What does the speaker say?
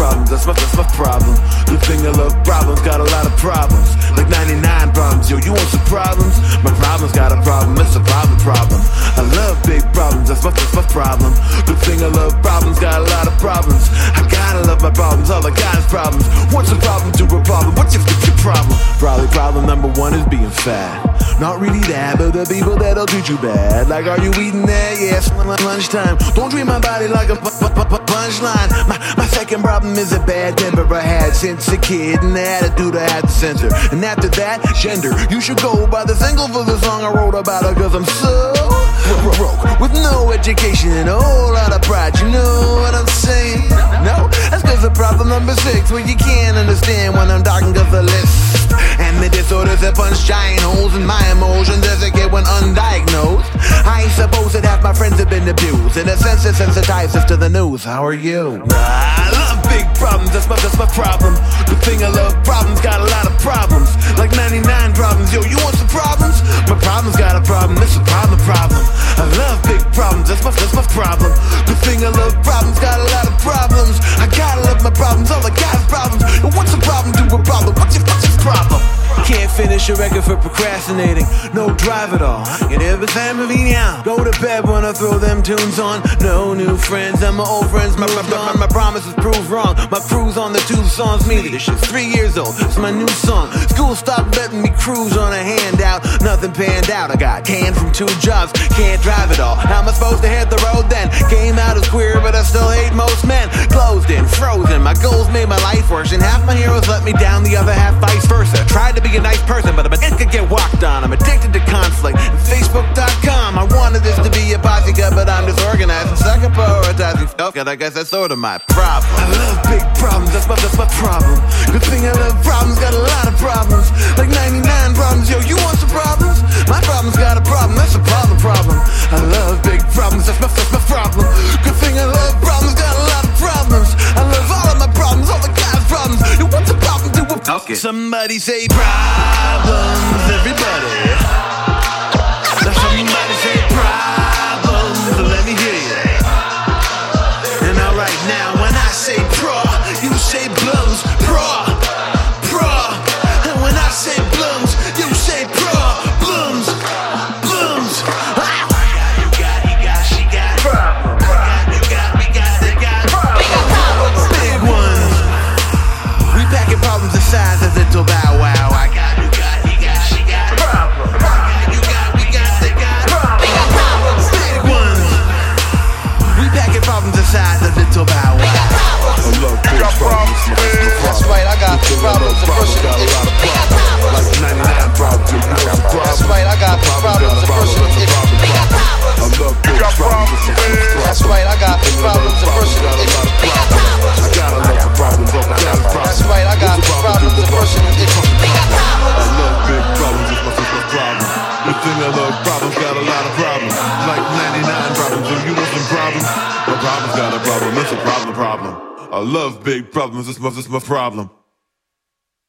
problems, that's my problem. Good thing I love problems, got a lot of problems. Like 99 problems, yo, you want some problems? My problem's got a problem, it's a problem. I love big problems, that's my problem. Good thing I love problems, got a lot of problems. I gotta love my problems, all I got is problems. What's a problem to a problem? What's your problem? Probably problem number one is being fat. Not really that, but the people that'll treat you bad. Like, are you eating that? Yes, lunchtime. Don't treat my body like a punchline. My second problem is a bad temper I had since a kid, and the attitude I had to censor. And after that, gender. You should go by the single for the song I wrote about her, cause I'm so broke, with no education and a whole lot of pride. You know what I'm saying? No? That's cause of problem number 6, where you can't understand when I'm talking cause the list and the disorders that punch giant holes in my emotions as a kid when undiagnosed. I ain't supposed that half my friends have been abused. In a sense, it sensitizes us to the news. How are you? I love big problems, that's my problem. Good thing I love problems, got a lot of problems. Like 99 problems, yo, you want some problems? My problem's got a problem, it's a problem. I love big problems, that's my problem. Good thing I love problems, got a lot of problems. I gotta love my problems, all I got is problems. And what's a problem to a problem? What's your problem? Can't finish a record for procrastinating. No drive at all. Get every time of me now. Go to bed when I throw them tunes on. No new friends and my old friends my promises prove wrong. My crew's on the 2 songs. Me, this shit's 3 years old. It's my new song. School stopped letting me cruise on a handout. Nothing panned out. I got canned from 2 jobs. Can't drive at all. How am I supposed to hit the road then? Came out as queer, but I still hate most men. Closed in, frozen. My goals made my life worse, and half my heroes let me down, the other half vice versa. Tried to be a nice person, but I could get walked on. I'm addicted to conflict. And Facebook.com. I wanted this to be a posse cut, but I'm disorganized and suck at prioritizing stuff. I guess that's sort of my problem. I love big problems, that's my problem. Good thing I love problems, got a lot of problems. Like 99 problems, yo, you want some problems? My problem's got a problem, that's a problem. I love big problems, that's my problem. Good thing I love problems, got a lot of problems. I love all of my problems, all the guys' problems. Yo, what's a problem to a okay. Somebody say problems, everybody. Now somebody say problems, let me hear you. And alright now, when I say pro, you say blums, pro. And when I say blums, you say pro, blums. Problems the size of little bow wow. I got, you got, he got, she got problem. You got, we got, they got problems. Big ones. We packing problems the size of little bow wow. I love big problems. That's right, I got problems to push it. Like 99 problems. That's right, I got problems to push it. I love big problems. That's right, I got problems to push it. I gotta love the problems. That's right, I got problems to push it. I love big problems, it's my problem. The thing I love problems, got a lot of problems. Like 99 problems, if you know some problems, my problem's got a problem, it's a problem. I love big problems, it's my problem.